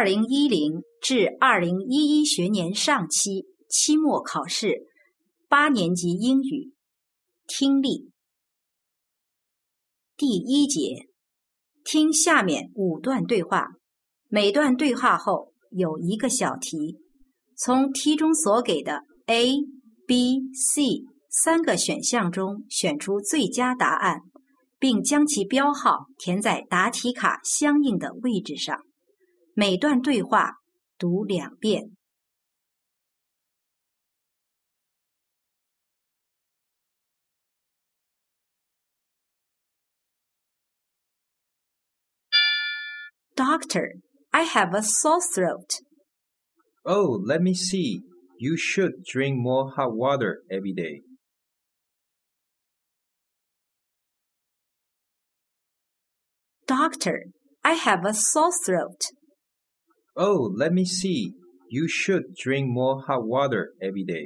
2010至2011学年上期期末考试8年级英语听力第1节，听下面5段对话，每段对话后有一个小题，从题中所给的 A、B、C 3个选项中选出最佳答案，并将其标号填在答题卡相应的位置上。每段对话读2遍。Doctor, I have a sore throat. Oh, let me see. You should drink more hot water every day. Doctor, I have a sore throat. Oh, let me see. You should drink more hot water every day.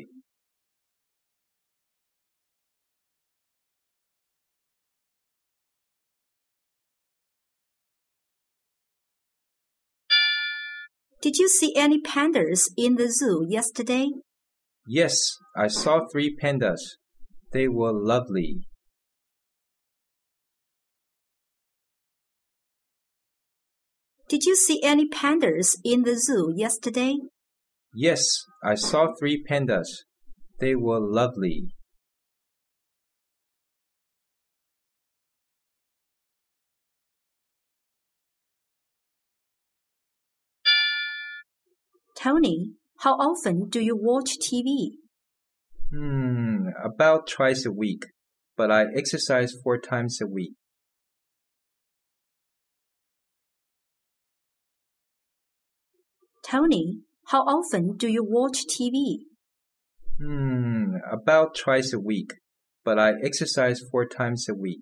Did you see any pandas in the zoo yesterday? Yes, I saw 3 pandas. They were lovely. Did you see any pandas in the zoo yesterday? Yes, I saw 3 pandas. They were lovely. Tony, how often do you watch TV? About twice a week, but I exercise 4 times a week. Tony, how often do you watch TV? About twice a week, but I exercise 4 times a week.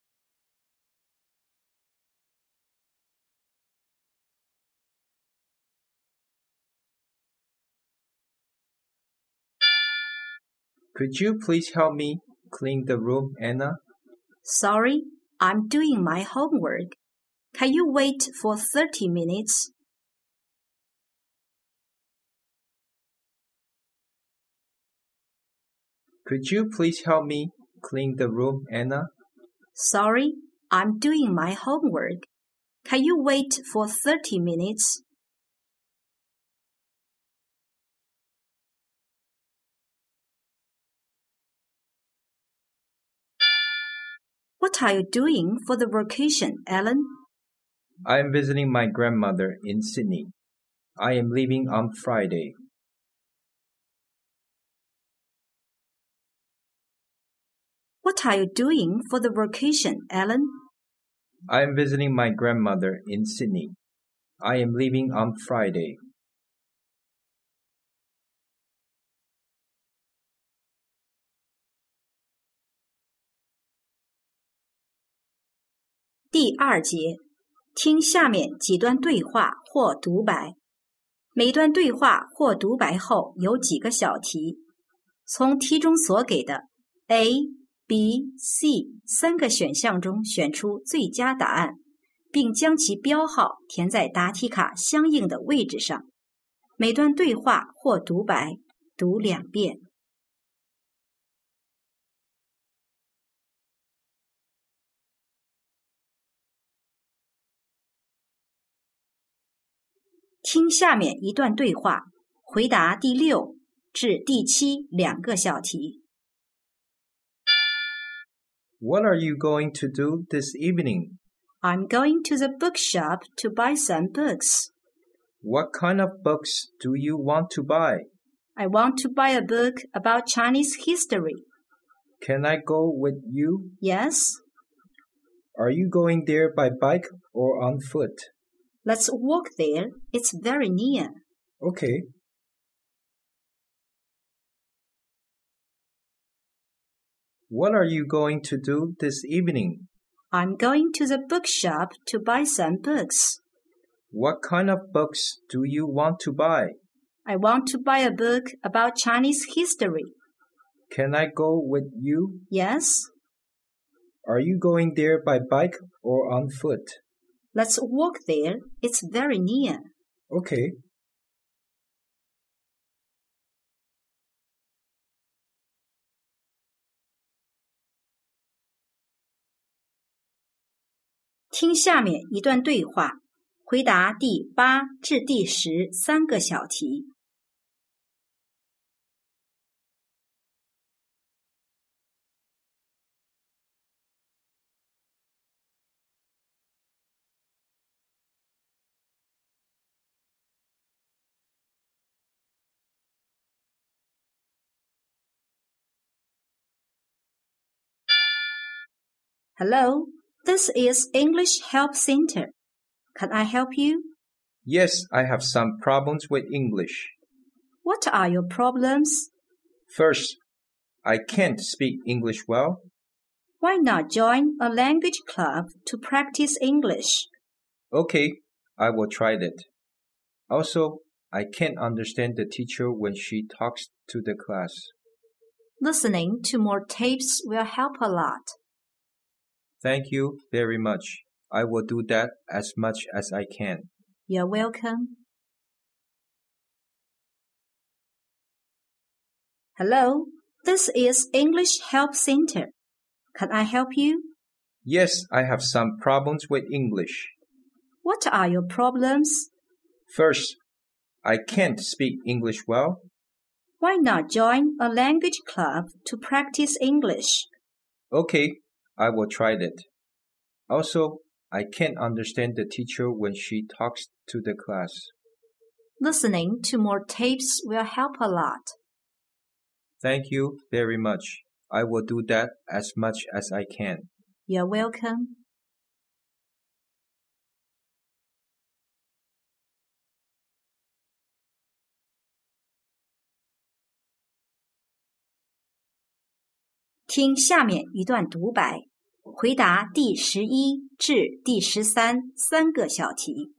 Could you please help me clean the room, Anna? Sorry, I'm doing my homework. Can you wait for 30 minutes? Could you please help me clean the room, Anna? Sorry, I'm doing my homework. Can you wait for 30 minutes? What are you doing for the vacation, Ellen? I am visiting my grandmother in Sydney. I am leaving on Friday. What are you doing for the vacation, Ellen? I am visiting my grandmother in Sydney. I am leaving on Friday. 第2节，听下面几段对话或独白。每段对话或独白后有几个小题，从题中所给的 A、B、C 3个选项中选出最佳答案，并将其标号填在答题卡相应的位置上。每段对话或独白读2遍。听下面一段对话，回答第6至第7 2个小题。 What are you going to do this evening? I'm going to the bookshop to buy some books. What kind of books do you want to buy? I want to buy a book about Chinese history. Can I go with you? Yes. Are you going there by bike or on foot? Let's walk there. It's very near. Okay. What are you going to do this evening? I'm going to the bookshop to buy some books. What kind of books do you want to buy? I want to buy a book about Chinese history. Can I go with you? Yes. Are you going there by bike or on foot? Let's walk there. It's very near. Okay. 听下面一段对话，回答第8至第13个小题。Hello, this is English Help Center. Can I help you? Yes, I have some problems with English. What are your problems? First, I can't speak English well. Why not join a language club to practice English? Okay, I will try that. Also, I can't understand the teacher when she talks to the class. Listening to more tapes will help a lot. Thank you very much. I will do that as much as I can. You're welcome. Hello, this is English Help Center. Can I help you? Yes, I have some problems with English. What are your problems? First, I can't speak English well. Why not join a language club to practice English? Okay, I will try that. Also, I can't understand the teacher when she talks to the class. Listening to more tapes will help a lot. Thank you very much. I will do that as much as I can. You're welcome. 听下面一段独白，回答第11至第13三个小题。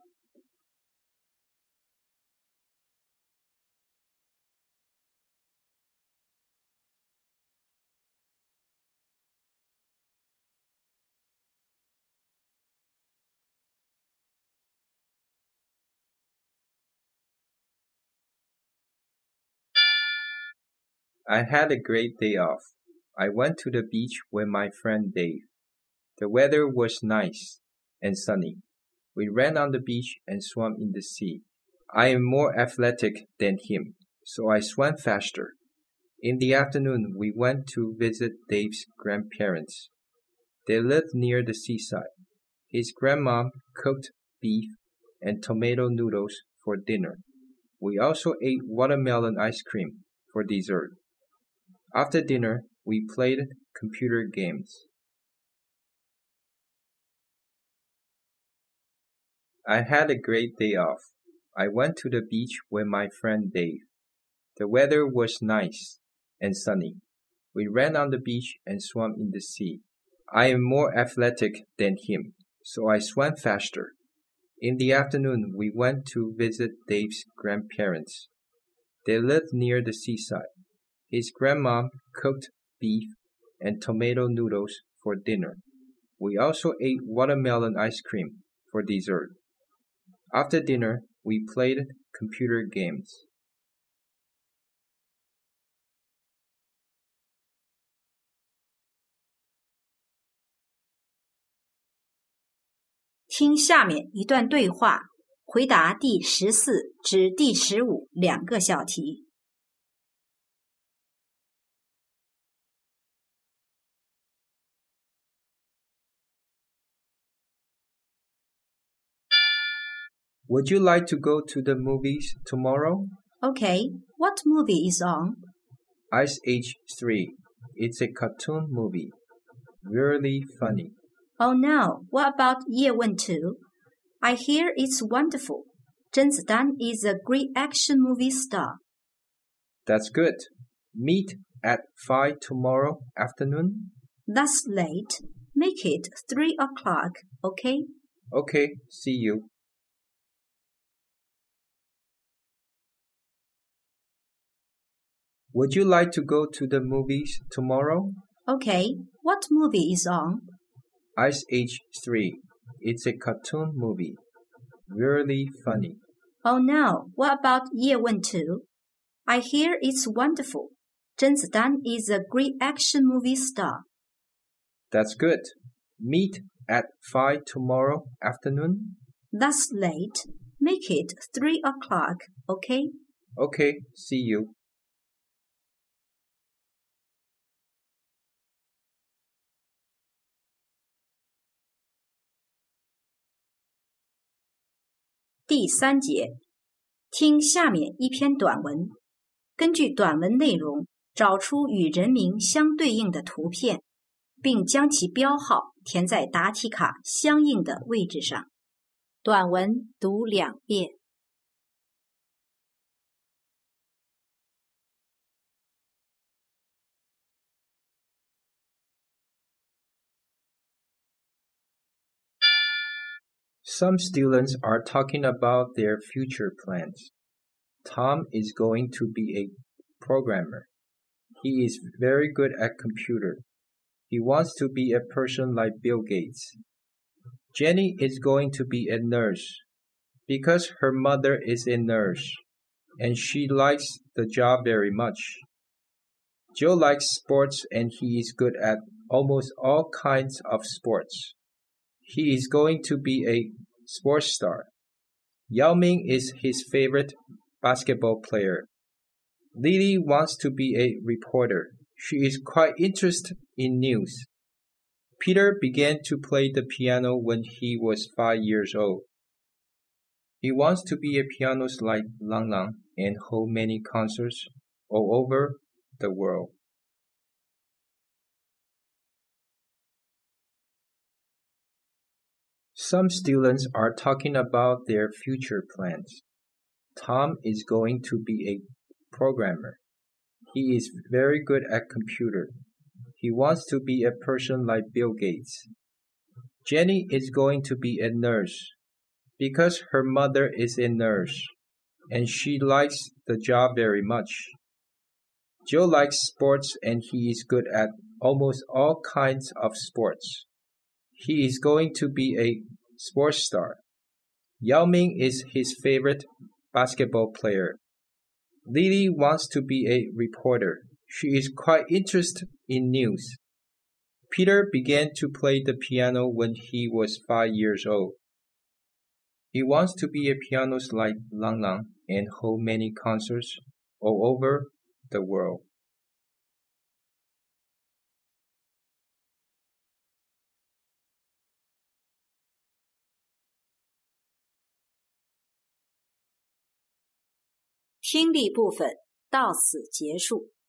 I had a great day off. I went to the beach with my friend Dave. The weather was nice and sunny. We ran on the beach and swam in the sea. I am more athletic than him, so I swam faster. In the afternoon, we went to visit Dave's grandparents. They lived near the seaside. His grandmom cooked beef and tomato noodles for dinner. We also ate watermelon ice cream for dessert. After dinner, we played computer games. I had a great day off. I went to the beach with my friend Dave. The weather was nice and sunny. We ran on the beach and swam in the sea. I am more athletic than him, so I swam faster. In the afternoon, we went to visit Dave's grandparents. They lived near the seaside. His grandmom cooked beef and tomato noodles for dinner. We also ate watermelon ice cream for dessert. After dinner, we played computer games. 听下面一段对话，回答第14至第15两个小题。 Would you like to go to the movies tomorrow? Okay, what movie is on? Ice Age 3. It's a cartoon movie. Really funny. Oh no, what about 叶问2? I hear it's wonderful. 甄子丹 is a great action movie star. That's good. Meet at 5 tomorrow afternoon? That's late. Make it 3 o'clock, okay? Okay, see you. Would you like to go to the movies tomorrow? Okay, what movie is on? Ice Age 3. It's a cartoon movie. Really funny. Oh no, what about 叶问 2? I hear it's wonderful. 甄子丹 is a great action movie star. That's good. Meet at 5 tomorrow afternoon? That's late. Make it 3 o'clock, okay? Okay, see you. 第3节，听下面一篇短文，根据短文内容找出与人名相对应的图片，并将其标号填在答题卡相应的位置上。短文读2遍。 Some students are talking about their future plans. Tom is going to be a programmer. He is very good at computer. He wants to be a person like Bill Gates. Jenny is going to be a nurse because her mother is a nurse and she likes the job very much. Joe likes sports and he is good at almost all kinds of sports. He is going to be a sports star. Yao Ming is his favorite basketball player. Lily wants to be a reporter. She is quite interested in news. Peter began to play the piano when he was 5 years old. He wants to be a pianist like Lang Lang and hold many concerts all over the world. Some students are talking about their future plans. Tom is going to be a programmer. He is very good at computer. He wants to be a person like Bill Gates. Jenny is going to be a nurse because her mother is a nurse and she likes the job very much. Joe likes sports and he is good at almost all kinds of sports. He is going to be a sports star. Yao Ming is his favorite basketball player. Lily wants to be a reporter. She is quite interested in news. Peter began to play the piano when he was 5 years old. He wants to be a pianist like Lang Lang and hold many concerts all over the world. 听力部分到此结束。